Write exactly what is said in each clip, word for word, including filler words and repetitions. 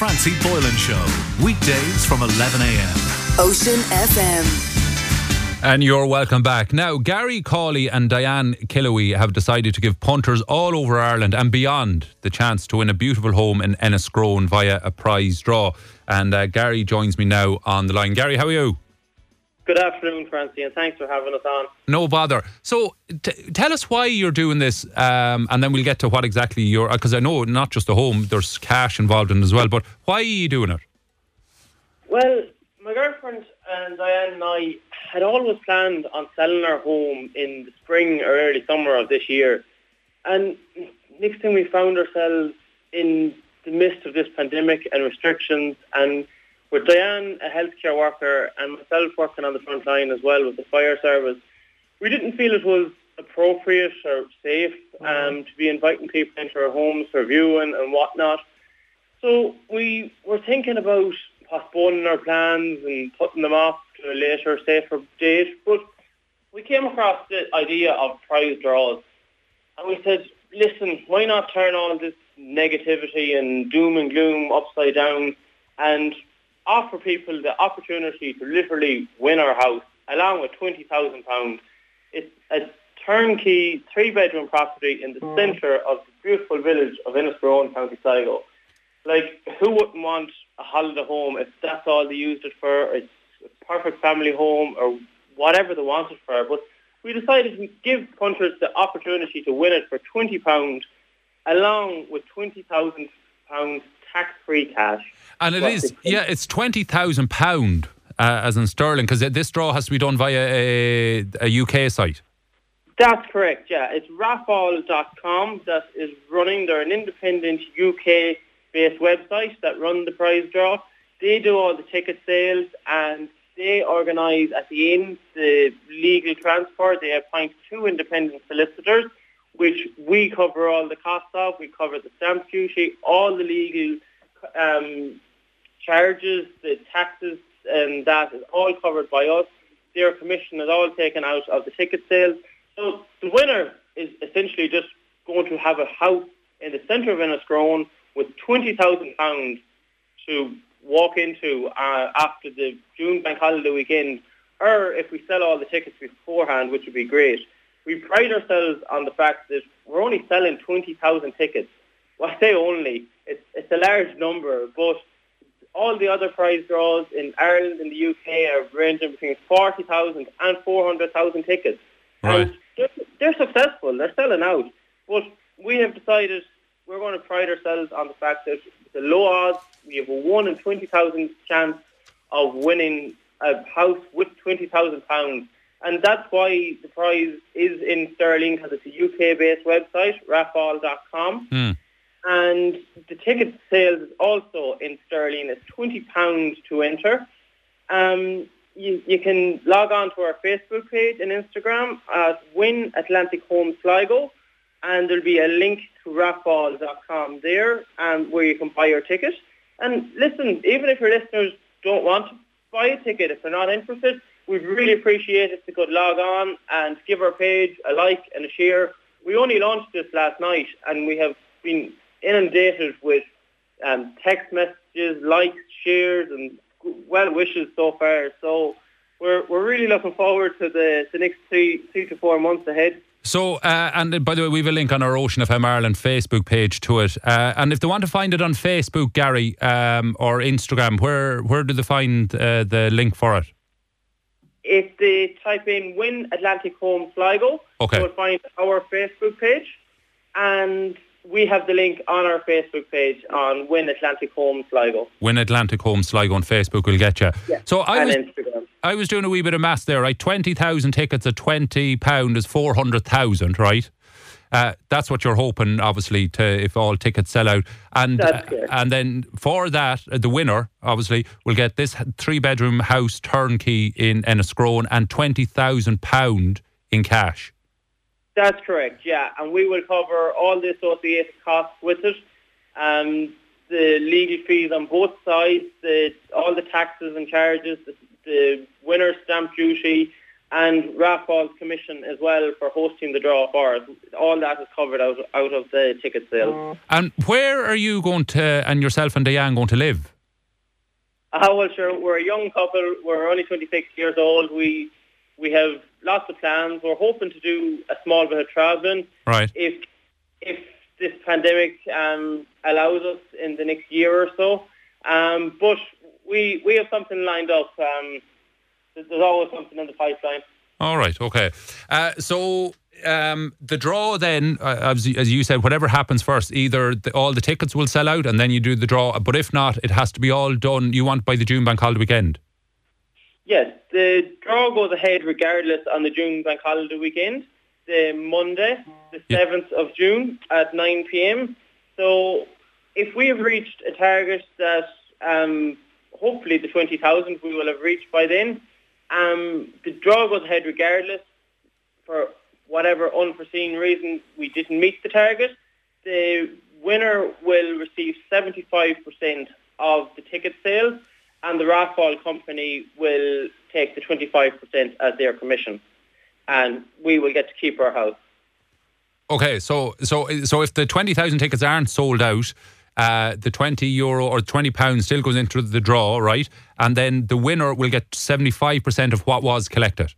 Francie Boylan Show. Weekdays from eleven a.m. Ocean F M. And you're welcome back. Now, Gary Cawley and Diane Killoway have decided to give punters all over Ireland and beyond the chance to win a beautiful home in Enniscrone via a prize draw. And uh, Gary joins me now on the line. Gary, how are you? Good afternoon, Francie, and thanks for having us on. No bother. So, t- tell us why you're doing this, um, and then we'll get to what exactly you're... Because I know not just the home, there's cash involved in it as well, but why are you doing it? Well, my girlfriend and Diane and I had always planned on selling our home in the spring or early summer of this year. And next thing we found ourselves in the midst of this pandemic and restrictions, and with Diane, a healthcare worker, and myself working on the front line as well with the fire service, we didn't feel it was appropriate or safe um, to be inviting people into our homes for viewing and whatnot. So we were thinking about postponing our plans and putting them off to a later, safer date. But we came across the idea of prize draws. And we said, listen, why not turn all this negativity and doom and gloom upside down and offer people the opportunity to literally win our house, along with twenty thousand pounds. It's a turnkey, three-bedroom property in the mm. centre of the beautiful village of Enniscrone, County Sligo. Like, who wouldn't want a holiday home if that's all they used it for? It's a perfect family home or whatever they want it for. But we decided we'd give punters the opportunity to win it for twenty pounds, along with twenty thousand pounds tax-free cash. And it is, yeah, it's twenty thousand pounds uh, as in sterling, because this draw has to be done via a, a U K site. That's correct, yeah. It's raffall dot com that is running. They're an independent U K-based website that run the prize draw. They do all the ticket sales and they organise at the end the legal transfer. They appoint two independent solicitors, which we cover all the costs of. We cover the stamp duty, all the legal um, charges, the taxes, and that is all covered by us. Their commission is all taken out of the ticket sales. So the winner is essentially just going to have a house in the centre of Enniscrone with twenty thousand pounds to walk into uh, after the June bank holiday weekend, or if we sell all the tickets beforehand, which would be great. We pride ourselves on the fact that we're only selling twenty thousand tickets. Well, I say only. It's, it's a large number, but all the other prize draws in Ireland and the U K are ranging between forty thousand and four hundred thousand tickets. Right. And they're, they're successful. They're selling out. But we have decided we're going to pride ourselves on the fact that the low odds, we have a one in twenty thousand chance of winning a house with twenty thousand pounds. And that's why the prize is in sterling, because it's a U K-based website, raffall dot com. Mm. And the ticket sales is also in sterling. It's twenty pounds to enter. Um, you, you can log on to our Facebook page and Instagram at Win Atlantic Home Sligo, and there'll be a link to raffall dot com there um, where you can buy your ticket. And listen, even if your listeners don't want to buy a ticket, if they're not interested, we'd really appreciate it if they could log on and give our page a like and a share. We only launched this last night, and we have been inundated with um, text messages, likes, shares, and well wishes so far. So we're we're really looking forward to the, the next three three to four months ahead. So, uh, and by the way, we have a link on our Ocean F M Ireland Facebook page to it. Uh, and if they want to find it on Facebook, Gary, um, or Instagram, where where do they find uh, the link for it? If they type in Win Atlantic Home Sligo, okay, they will find our Facebook page, and we have the link on our Facebook page on Win Atlantic Home Sligo. Win Atlantic Home Sligo on Facebook will get you. Yeah, so I and was, Instagram. I was doing a wee bit of maths there, right? twenty thousand tickets at twenty pounds is four hundred thousand, right? Uh, that's what you're hoping, obviously, to if all tickets sell out. And uh, and then for that, uh, the winner, obviously, will get this three-bedroom house turnkey in Enniscrone and twenty thousand pounds in cash. That's correct, yeah. And we will cover all the associated costs with it. Um, the legal fees on both sides, the, all the taxes and charges, the, the winner's stamp duty, and Rathball's commission as well for hosting the draw for us. All that is covered out, out of the ticket sales. And where are you going to, and yourself and Diane, going to live? Uh, well, sure, we're a young couple. We're only twenty-six years old. We we have lots of plans. We're hoping to do a small bit of travelling. Right. If if this pandemic um, allows us in the next year or so. Um, but we we have something lined up. Um, there's always something in the pipeline. All right, okay. Uh, so um, the draw then, uh, as, as you said, whatever happens first, either the, all the tickets will sell out and then you do the draw, but if not, it has to be all done, you want, by the June Bank Holiday weekend? Yes, the draw goes ahead regardless on the June Bank Holiday weekend, the Monday, the Yeah. seventh of June at nine p.m. So if we have reached a target that um, hopefully the twenty thousand we will have reached by then, um, the draw goes ahead regardless. For whatever unforeseen reason we didn't meet the target, the winner will receive seventy-five percent of the ticket sales, and the Rathball company will take the twenty-five percent as their commission, and we will get to keep our house. Okay, so so so if the twenty thousand tickets aren't sold out, uh, the twenty euro or twenty pounds still goes into the draw, right? And then the winner will get seventy-five percent of what was collected.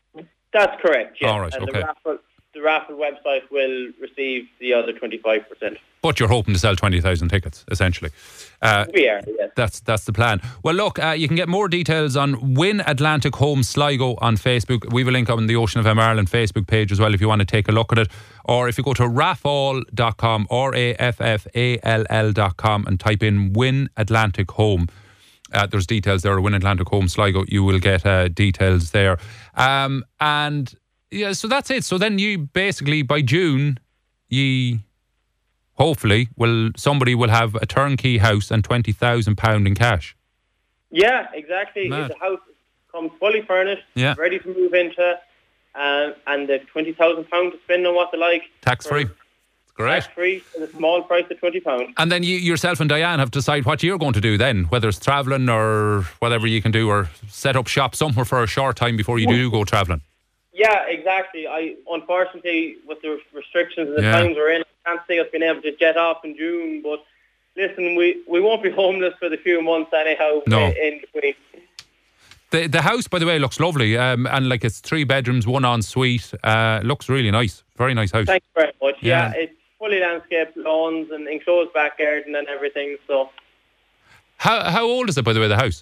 That's correct, yes. All right, and okay. the raffle, the raffle website will receive the other twenty-five percent. But you're hoping to sell twenty thousand tickets, essentially. Uh, We are, yes. That's that's the plan. Well, look, uh, you can get more details on Win Atlantic Home Sligo on Facebook. We have a link on the Ocean of M Ireland Facebook page as well if you want to take a look at it. Or if you go to raffall dot com, R A F F A L L dot com, and type in Win Atlantic Home. Uh, there's details there. Win Atlantic Home Sligo. You will get uh, details there. Um, and yeah, so that's it. So then you basically, by June, you... hopefully, will somebody will have a turnkey house and twenty thousand pounds in cash. Yeah, exactly. Mad. If the house comes fully furnished, Yeah. ready to move into, um, and the twenty thousand pounds to spend on what they like. Tax free. Great. Tax free at a small price of twenty pounds. And then you yourself and Diane have to decide what you're going to do then, whether it's travelling or whatever you can do, or set up shop somewhere for a short time before you do go travelling. Yeah, exactly. I unfortunately, with the restrictions and the Yeah. times we're in, I can't say I've been able to jet off in June. But listen, we, we won't be homeless for the few months anyhow. No. In between. The the house, by the way, looks lovely, um, and like it's three bedrooms, one ensuite. Uh, looks really nice, very nice house. Thanks very much. Yeah. Yeah, it's fully landscaped, lawns and enclosed back garden and everything. So How how old is it, by the way, the house?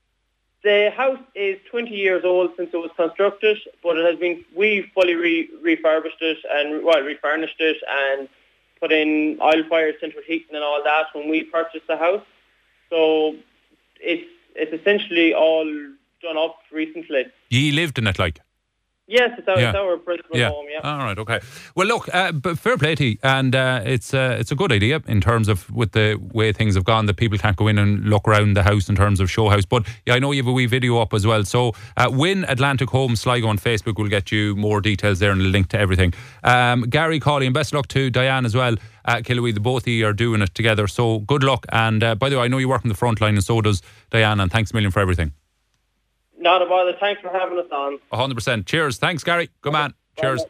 the house is twenty years old since it was constructed, but it has been we fully re- refurbished it and well refurnished it and put in oil fired central heating and all that when we purchased the house. So it's it's essentially all done up recently. You lived in it, like. Yes, it's our, Yeah. it's our principal Yeah. home. Yeah. All right. Okay. Well, look, uh, but fair play to you, and uh, it's uh, it's a good idea in terms of with the way things have gone that people can't go in and look around the house in terms of show house. But yeah, I know you have a wee video up as well. So uh, Win Atlantic Home Sligo on Facebook will get you more details there and a link to everything. Um, Gary, Cawley, and best of luck to Diane as well. Uh, Killowee, the both of you are doing it together. So good luck. And uh, by the way, I know you work on the front line, and so does Diane. And thanks a million for everything. Not a bother. Thanks for having us on. one hundred percent. Cheers. Thanks, Gary. Good man. Cheers.